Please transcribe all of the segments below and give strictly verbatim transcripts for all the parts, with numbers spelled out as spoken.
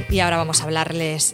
Y ahora vamos a hablarles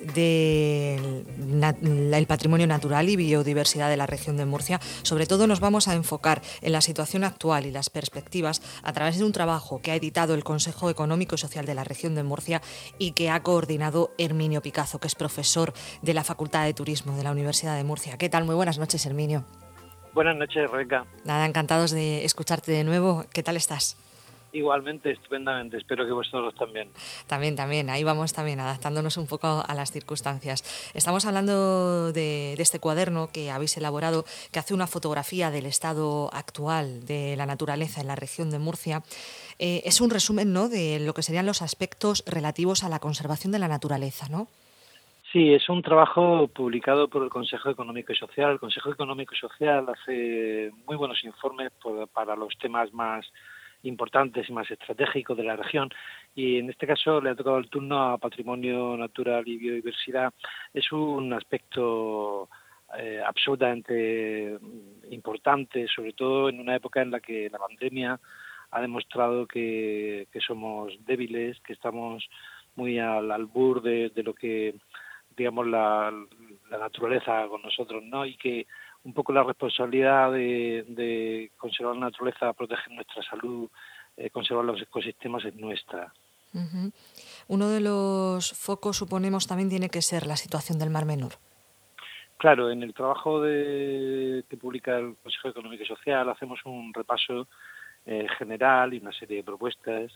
del el patrimonio natural y biodiversidad de la región de Murcia. Sobre todo nos vamos a enfocar en la situación actual y las perspectivas a través de un trabajo que ha editado el Consejo Económico y Social de la región de Murcia y que ha coordinado Herminio Picazo, que es profesor de la Facultad de Turismo de la Universidad de Murcia. ¿Qué tal? Muy buenas noches, Herminio. Buenas noches, Rebeca. Nada, encantados de escucharte de nuevo. ¿Qué tal estás? Igualmente, estupendamente. Espero que vosotros también. También, también. Ahí vamos también, adaptándonos un poco a las circunstancias. Estamos hablando de, de este cuaderno que habéis elaborado, que hace una fotografía del estado actual de la naturaleza en la región de Murcia. Eh, es un resumen, ¿no?, de lo que serían los aspectos relativos a la conservación de la naturaleza, ¿no? Sí, es un trabajo publicado por el Consejo Económico y Social. El Consejo Económico y Social hace muy buenos informes por, para los temas más importantes y más estratégicos de la región, y en este caso le ha tocado el turno a Patrimonio Natural y Biodiversidad. Es un aspecto eh, absolutamente importante, sobre todo en una época en la que la pandemia ha demostrado que, que somos débiles, que estamos muy al albur de, de lo que, digamos, la, la naturaleza con nosotros, ¿no? Y que un poco la responsabilidad de, de conservar la naturaleza, proteger nuestra salud, eh, conservar los ecosistemas es nuestra. Uh-huh. Uno de los focos, suponemos, también tiene que ser la situación del Mar Menor. Claro, en el trabajo de, que publica el Consejo Económico y Social hacemos un repaso eh, general y una serie de propuestas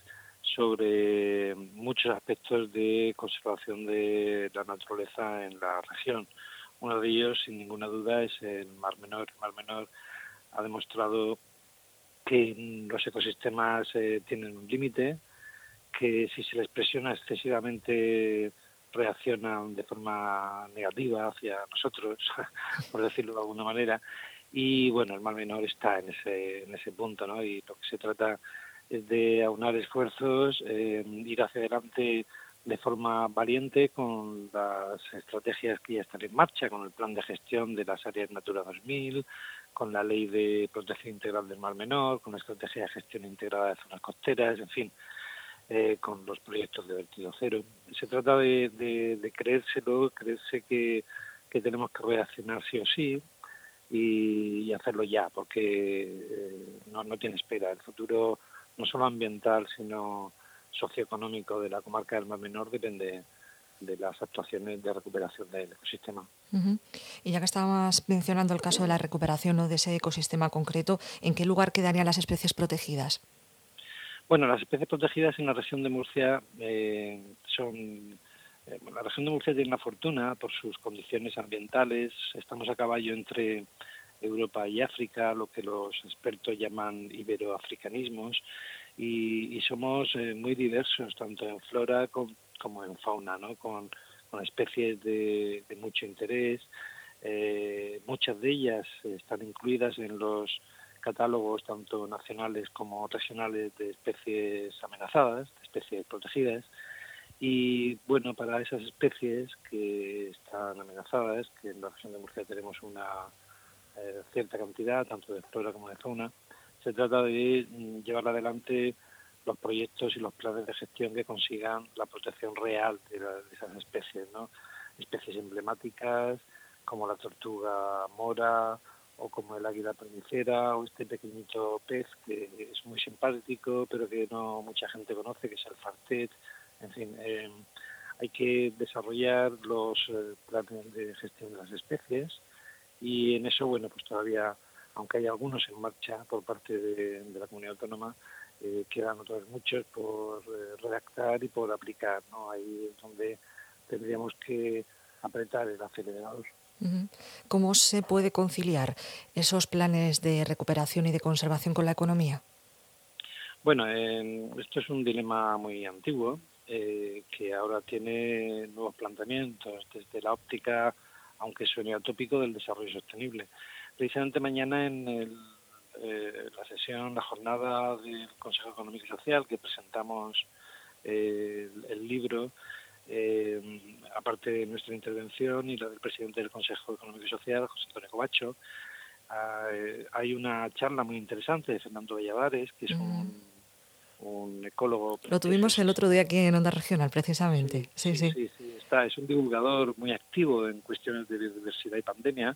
sobre muchos aspectos de conservación de la naturaleza en la región. Uno de ellos, sin ninguna duda, es el Mar Menor. El Mar Menor ha demostrado que los ecosistemas eh, tienen un límite, que si se les presiona excesivamente reaccionan de forma negativa hacia nosotros, por decirlo de alguna manera, y bueno, el Mar Menor está en ese, en ese punto, ¿no? Y lo que se trata es de aunar esfuerzos, eh, ir hacia adelante de forma valiente con las estrategias que ya están en marcha, con el plan de gestión de las áreas Natura dos mil, con la ley de protección integral del Mar Menor, con la estrategia de gestión integrada de zonas costeras, en fin, eh, con los proyectos de vertido cero. Se trata de, de, de creérselo, creerse que, que tenemos que reaccionar sí o sí y, y hacerlo ya, porque eh, no, no tiene espera. El futuro, no solo ambiental, sino socioeconómico de la comarca del Mar Menor depende de las actuaciones de recuperación del ecosistema. Uh-huh. Y ya que estábamos mencionando el caso de la recuperación, ¿no?, de ese ecosistema concreto, ¿en qué lugar quedarían las especies protegidas? Bueno, las especies protegidas en la región de Murcia eh, son... Eh, la región de Murcia tiene una fortuna por sus condiciones ambientales. Estamos a caballo entre Europa y África, lo que los expertos llaman iberoafricanismos, y, y somos eh, muy diversos, tanto en flora con, como en fauna, ¿no? Con, con especies de, de mucho interés. Eh, muchas de ellas están incluidas en los catálogos tanto nacionales como regionales de especies amenazadas, de especies protegidas. Y bueno, para esas especies que están amenazadas, que en la región de Murcia tenemos una eh, cierta cantidad, tanto de flora como de fauna, se trata de mm, llevar adelante los proyectos y los planes de gestión que consigan la protección real de, la, de esas especies, ¿no? Especies emblemáticas como la tortuga mora, o como el águila pernicera, o este pequeñito pez que es muy simpático, pero que no mucha gente conoce, que es el fartet. En fin, eh, hay que desarrollar los eh, planes de gestión de las especies, y en eso, bueno, pues todavía, aunque hay algunos en marcha por parte de, de la comunidad autónoma, eh, quedan otros muchos por eh, redactar y por aplicar, ¿no? Ahí es donde tendríamos que apretar el acelerador. ¿Cómo se puede conciliar esos planes de recuperación y de conservación con la economía? Bueno, eh, esto es un dilema muy antiguo, eh, que ahora tiene nuevos planteamientos desde la óptica, aunque suene atópico, del desarrollo sostenible. Precisamente mañana en el, eh, la sesión, la jornada del Consejo Económico y Social, que presentamos eh, el, el libro, eh, aparte de nuestra intervención y la del presidente del Consejo Económico y Social, José Antonio Covacho, eh, hay una charla muy interesante de Fernando Valladares, que es Mm. un un ecólogo. Lo tuvimos el otro día aquí en Onda Regional, precisamente. Sí, sí, sí, sí, sí, está. Es un divulgador muy activo en cuestiones de biodiversidad y pandemia,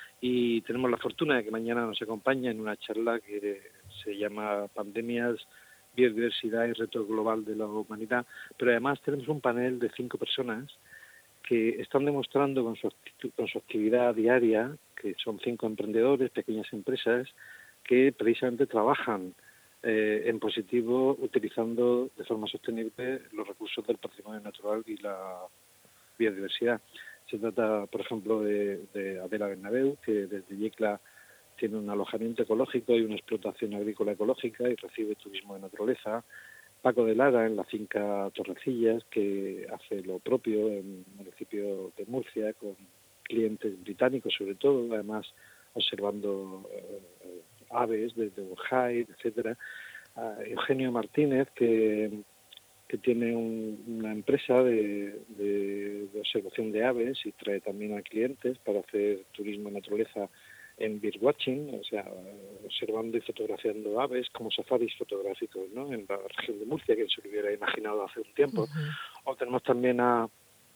y tenemos la fortuna de que mañana nos acompaña en una charla que se llama Pandemias, Biodiversidad y Reto Global de la Humanidad. Pero además tenemos un panel de cinco personas que están demostrando con su, con su actividad diaria, que son cinco emprendedores, pequeñas empresas, que precisamente trabajan eh, en positivo, utilizando de forma sostenible los recursos del patrimonio natural y la biodiversidad. Se trata, por ejemplo, de, de Adela Bernabeu, que desde Yecla tiene un alojamiento ecológico y una explotación agrícola ecológica y recibe turismo de naturaleza. Paco de Lara, en la finca Torrecillas, que hace lo propio en el municipio de Murcia, con clientes británicos sobre todo, además observando eh, aves desde Burjay, etcétera. Uh, Eugenio Martínez, que, que tiene un, una empresa de, de, de observación de aves y trae también a clientes para hacer turismo de naturaleza en birdwatching, o sea, observando y fotografiando aves, como safaris fotográficos, ¿no?, en la región de Murcia, que se lo hubiera imaginado hace un tiempo. Uh-huh. O tenemos también a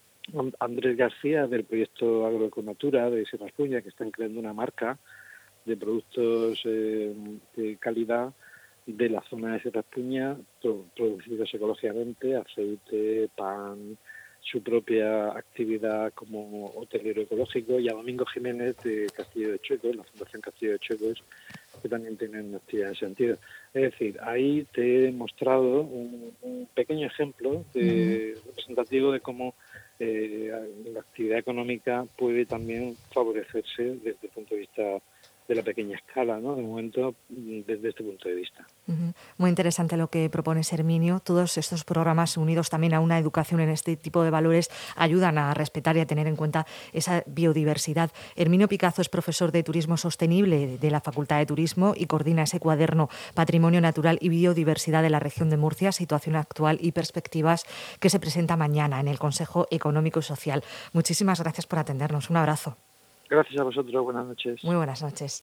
Andrés García, del proyecto Agroeconatura de Sierra Espuña, que están creando una marca de productos eh, de calidad de la zona de Sierra Espuña, producidos ecológicamente, aceite, pan, su propia actividad como hotelero ecológico, y a Domingo Jiménez de Castillo de Chuecos, la Fundación Castillo de Chuecos, que también tienen una actividad en ese sentido. Es decir, ahí te he mostrado un, un pequeño ejemplo de, uh-huh. representativo de cómo eh, la actividad económica puede también favorecerse desde el punto de vista de la pequeña escala, ¿no?, de momento, desde este punto de vista. Uh-huh. Muy interesante lo que propones, Herminio. Todos estos programas, unidos también a una educación en este tipo de valores, ayudan a respetar y a tener en cuenta esa biodiversidad. Herminio Picazo es profesor de Turismo Sostenible de la Facultad de Turismo y coordina ese cuaderno Patrimonio Natural y Biodiversidad de la Región de Murcia, Situación Actual y Perspectivas, que se presenta mañana en el Consejo Económico y Social. Muchísimas gracias por atendernos. Un abrazo. Gracias a vosotros. Buenas noches. Muy buenas noches.